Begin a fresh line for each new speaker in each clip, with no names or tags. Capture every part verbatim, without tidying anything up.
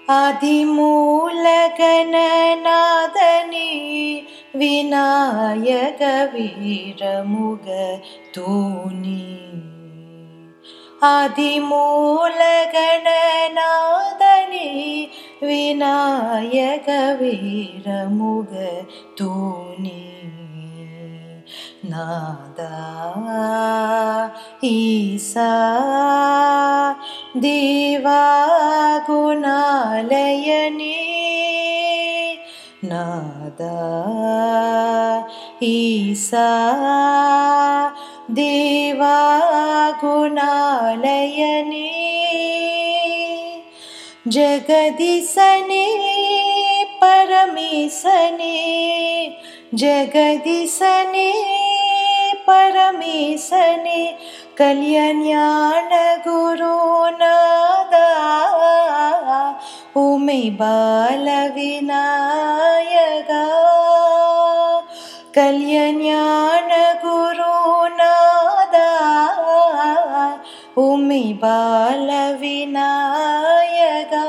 அதிமூலகணநாதனே விநாயக வீரமுக தூணி. அதிமூலகணநாதனே விநாயக வீரமுக தூணி. நாதா ஈசா தேவா குணாலயனே. நாதா ஈசா தேவா குணாலயனே. ஜகதீசனே பரமேசனே, ஜகதீசனே பரமேசனே, கல்யாண குருநாதா உமை பால விநாயகா. கல்யாண குருநாதா உமை பால விநாயகா.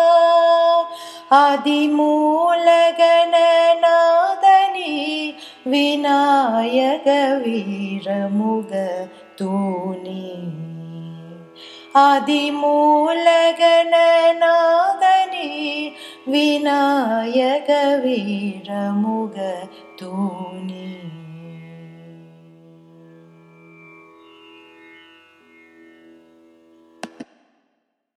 அதிமூலகணநாதனே விநாயக வீரமுக தூணி. அதிமூலகணநாதனே விநாயக வீரமுக தூணி.